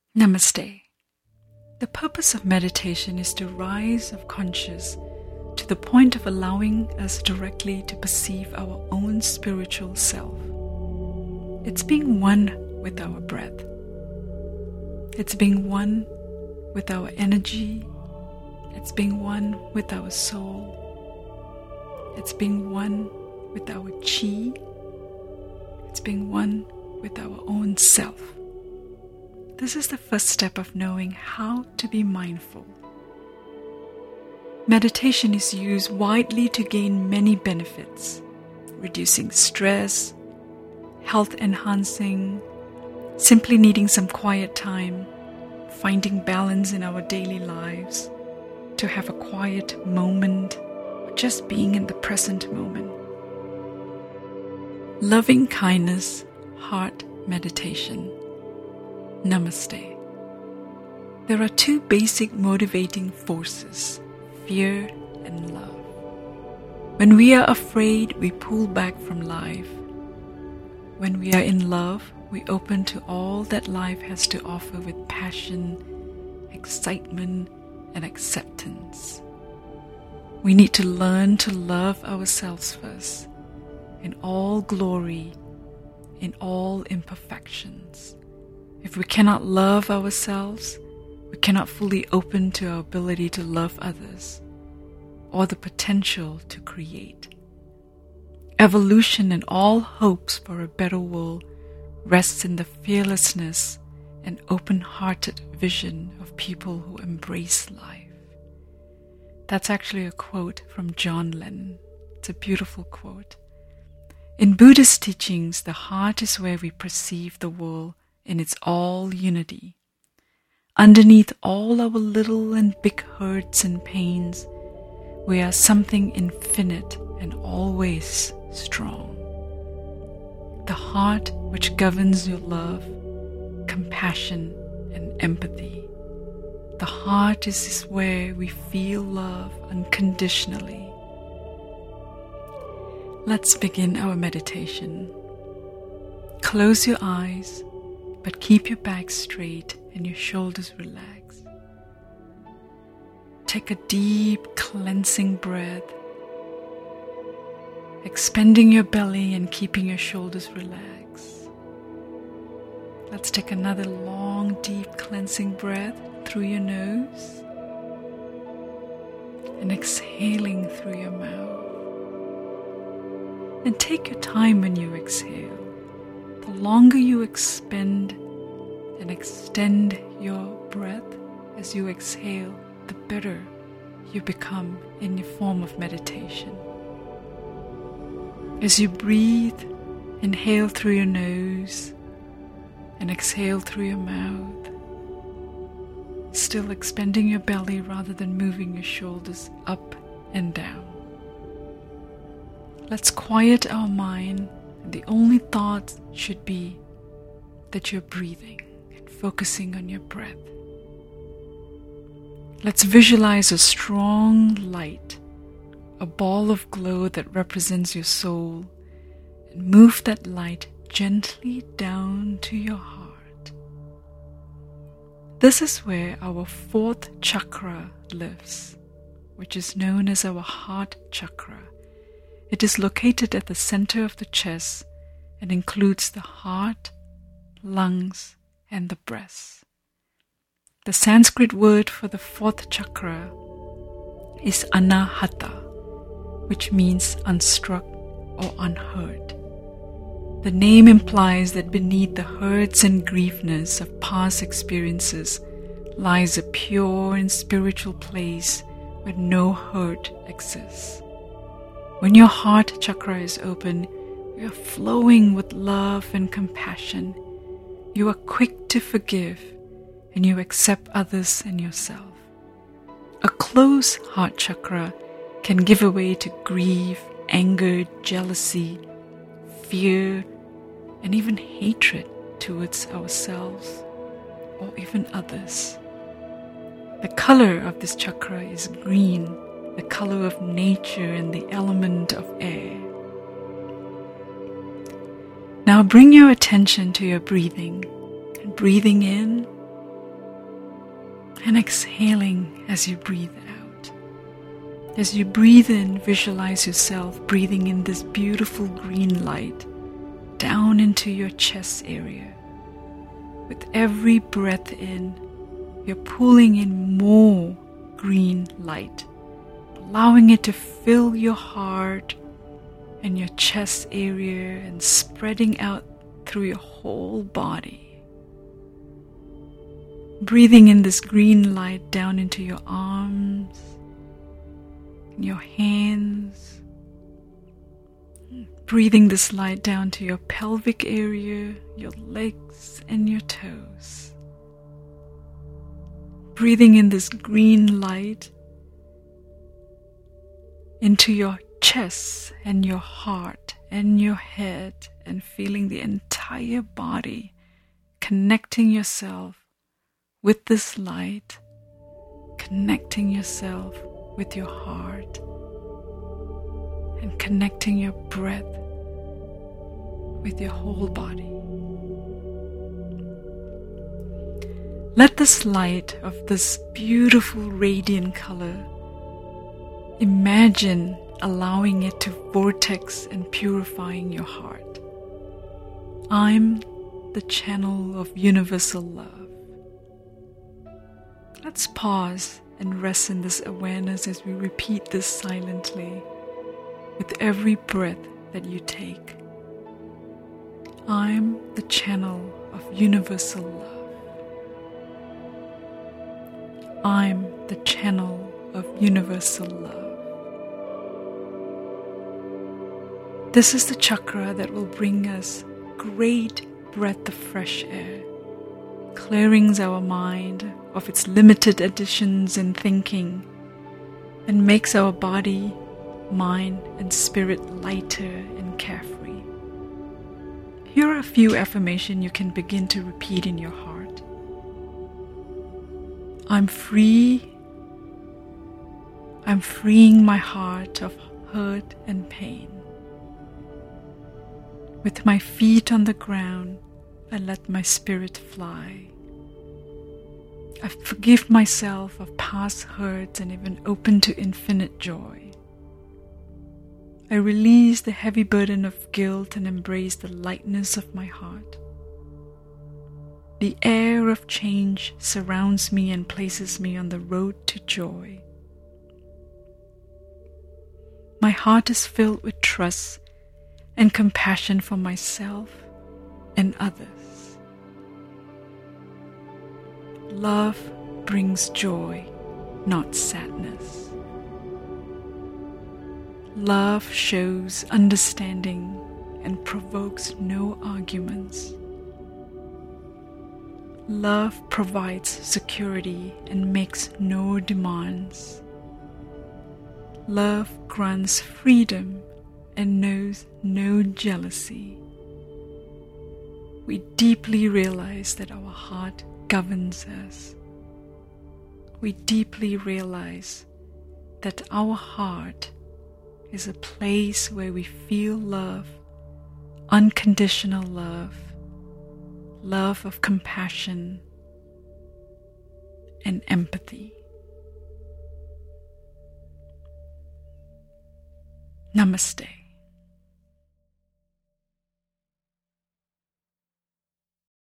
Namaste. The purpose of meditation is to rise of conscious to the point of allowing us directly to perceive our own spiritual self. It's being one with our breath. It's being one with our energy. It's being one with our soul. It's being one with our chi. It's being one with our own self. This is the first step of knowing how to be mindful. Meditation is used widely to gain many benefits, reducing stress, health enhancing, simply needing some quiet time, finding balance in our daily lives, to have a quiet moment, or just being in the present moment. Loving kindness, heart meditation. Namaste. There are two basic motivating forces, fear and love. When we are afraid, we pull back from life. When we are in love, we open to all that life has to offer with passion, excitement, and acceptance. We need to learn to love ourselves first, in all glory, in all imperfections. If we cannot love ourselves, we cannot fully open to our ability to love others, or the potential to create. Evolution and all hopes for a better world rests in the fearlessness and open-hearted vision of people who embrace life. That's actually a quote from John Lennon. It's a beautiful quote. In Buddhist teachings, the heart is where we perceive the world in its all unity. Underneath all our little and big hurts and pains, we are something infinite and always strong. The heart which governs your love, compassion, and empathy. The heart is where we feel love unconditionally. Let's begin our meditation. Close your eyes, but keep your back straight and your shoulders relaxed. Take a deep cleansing breath, expanding your belly and keeping your shoulders relaxed. Let's take another long, deep cleansing breath through your nose and exhaling through your mouth. And take your time when you exhale. The longer you expend and extend your breath as you exhale, the better you become in the form of meditation. As you breathe, inhale through your nose and exhale through your mouth, still expanding your belly rather than moving your shoulders up and down. Let's quiet our mind. The only thought should be that you're breathing and focusing on your breath. Let's visualize a strong light, a ball of glow that represents your soul, and move that light gently down to your heart. This is where our fourth chakra lives, which is known as our heart chakra. It is located at the center of the chest and includes the heart, lungs, and the breast. The Sanskrit word for the fourth chakra is anahata, which means unstruck or unhurt. The name implies that beneath the hurts and griefness of past experiences lies a pure and spiritual place where no hurt exists. When your heart chakra is open, you are flowing with love and compassion. You are quick to forgive, and you accept others and yourself. A closed heart chakra can give way to grief, anger, jealousy, fear, and even hatred towards ourselves or even others. The color of this chakra is green, the color of nature and the element of air. Now bring your attention to your breathing, and breathing in And exhaling as you breathe out. As you breathe in, visualize yourself breathing in this beautiful green light down into your chest area. With every breath in, you're pulling in more green light, allowing it to fill your heart and your chest area and spreading out through your whole body. Breathing in this green light down into your arms, your hands. Breathing this light down to your pelvic area, your legs and your toes. Breathing in this green light into your chest and your heart and your head, and feeling the entire body, connecting yourself with this light, connecting yourself with your heart, and connecting your breath with your whole body. Let this light of this beautiful radiant color, imagine allowing it to vortex and purifying your heart. I'm the channel of universal love. Let's pause and rest in this awareness as we repeat this silently with every breath that you take. I'm the channel of universal love. I'm the channel of universal love. This is the chakra that will bring us great breath of fresh air, clearing our mind of its limited additions and thinking, and makes our body, mind, and spirit lighter and carefree. Here are a few affirmations you can begin to repeat in your heart. I'm free. I'm freeing my heart of hurt and pain. With my feet on the ground, I let my spirit fly. I forgive myself of past hurts and even open to infinite joy. I release the heavy burden of guilt and embrace the lightness of my heart. The air of change surrounds me and places me on the road to joy. My heart is filled with trust and compassion for myself and others. Love brings joy, not sadness. Love shows understanding and provokes no arguments. Love provides security and makes no demands. Love grants freedom and knows no jealousy. We deeply realize that our heart governs us. We deeply realize that our heart is a place where we feel love, unconditional love, love of compassion and empathy. Namaste.